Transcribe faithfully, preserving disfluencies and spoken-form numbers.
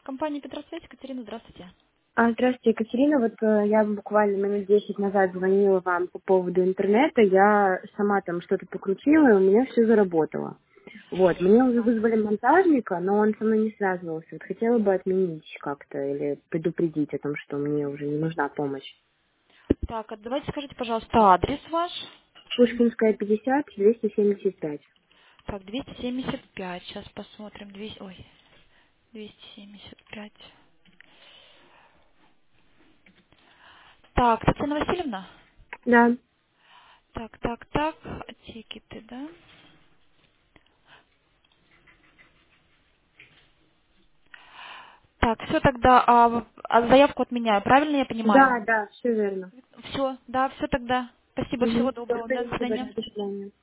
Компания Петросвязь, Екатерина, здравствуйте. А, Здравствуйте, Екатерина. Вот э, я буквально минут десять назад звонила вам по поводу интернета. Я сама там что-то покрутила, и у меня все заработало. Вот, мне уже вызвали монтажника, но он со мной не связывался. Вот хотела бы отменить как-то или предупредить о том, что мне уже не нужна помощь. Так, а давайте скажите, пожалуйста, адрес ваш. Пушкинская, пятьдесят, двести семьдесят пять. Так, двести семьдесят пять. Сейчас посмотрим. двести, ой, двести семьдесят пять. Так, Татьяна Васильевна? Да, Так, так, так. Тикеты, да? Так, все тогда, а, а заявку отменяю, правильно я понимаю? да, да, все верно. Все, да, все тогда. Спасибо, Угу. всего доброго. До Благодарю, свидания. до свидания.